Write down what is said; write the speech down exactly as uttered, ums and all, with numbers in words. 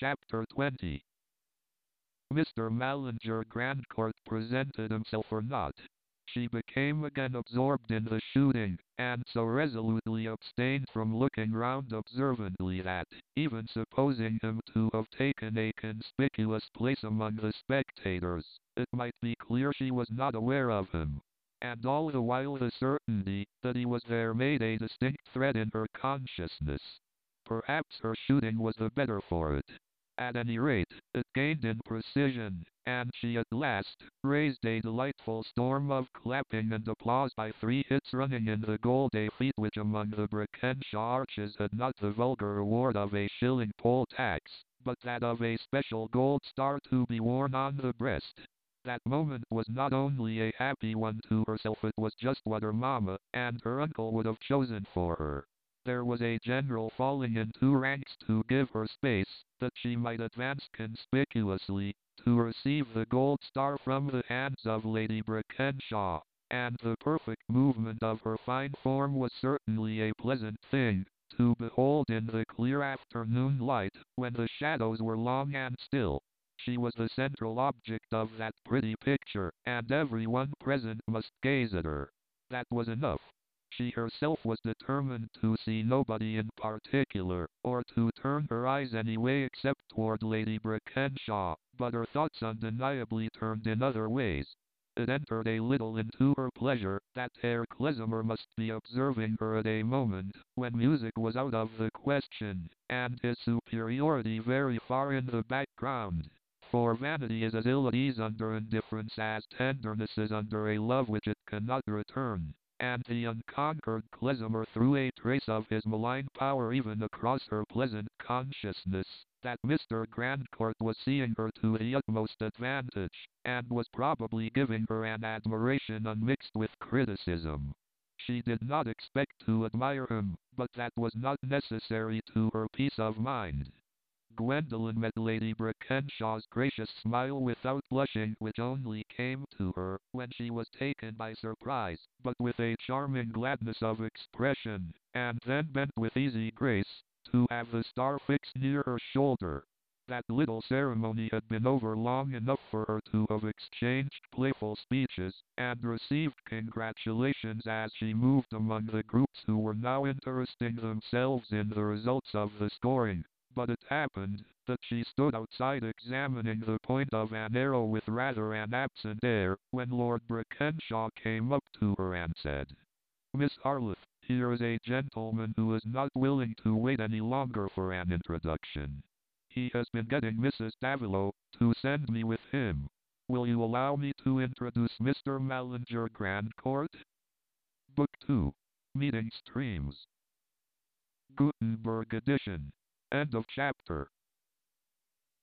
Chapter twenty. Mister Mallinger Grandcourt presented himself or not. She became again absorbed in the shooting, and so resolutely abstained from looking round observantly that, even supposing him to have taken a conspicuous place among the spectators, it might be clear she was not aware of him. And all the while the certainty that he was there made a distinct thread in her consciousness. Perhaps her shooting was the better for it. At any rate, it gained in precision, and she at last raised a delightful storm of clapping and applause by three hits running in the goal, a feat which among the Brickenshaw arches had not the vulgar reward of a shilling poll tax, but that of a special gold star to be worn on the breast. That moment was not only a happy one to herself, it was just what her mamma and her uncle would have chosen for her. There was a general falling into ranks to give her space, that she might advance conspicuously, to receive the gold star from the hands of Lady Brickenshaw, and the perfect movement of her fine form was certainly a pleasant thing to behold in the clear afternoon light, when the shadows were long and still. She was the central object of that pretty picture, and every one present must gaze at her. That was enough. She herself was determined to see nobody in particular, or to turn her eyes any way except toward Lady Brickenshaw, but her thoughts undeniably turned in other ways. It entered a little into her pleasure that Herr Klezmer must be observing her at a moment when music was out of the question, and his superiority very far in the background. For vanity is as ill at ease under indifference as tenderness is under a love which it cannot return. And the unconquered Klezmer threw a trace of his malign power even across her pleasant consciousness, that Mister Grandcourt was seeing her to the utmost advantage, and was probably giving her an admiration unmixed with criticism. She did not expect to admire him, but that was not necessary to her peace of mind. Gwendolen met Lady Brickenshaw's gracious smile without blushing, which only came to her when she was taken by surprise, but with a charming gladness of expression, and then bent with easy grace to have the star fixed near her shoulder. That little ceremony had been over long enough for her to have exchanged playful speeches, and received congratulations as she moved among the groups who were now interesting themselves in the results of the scoring. But it happened that she stood outside examining the point of an arrow with rather an absent air, when Lord Brickenshaw came up to her and said, "Miss Harleth, here is a gentleman who is not willing to wait any longer for an introduction. He has been getting Missus Davilow to send me with him. Will you allow me to introduce Mister Mallinger Grandcourt?" Book two. Meeting Streams. Gutenberg edition. End of chapter.